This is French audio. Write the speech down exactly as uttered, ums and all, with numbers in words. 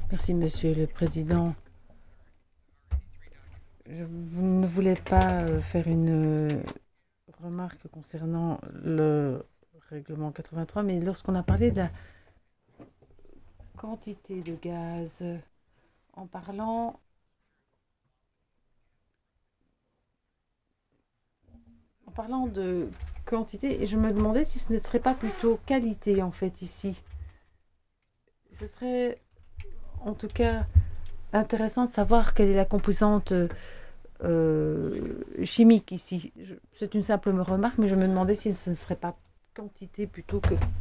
Merci, Monsieur le Président. Je ne voulais pas euh, faire une euh, remarque concernant le règlement quatre-vingt-trois, mais lorsqu'on a parlé de la quantité de gaz, euh, en parlant, en parlant de quantité, et je me demandais si ce ne serait pas plutôt qualité en fait ici. Ce serait en tout cas intéressant de savoir quelle est la composante euh, chimique ici. Je- C'est une simple remarque, mais je me demandais si ce ne serait pas quantité plutôt que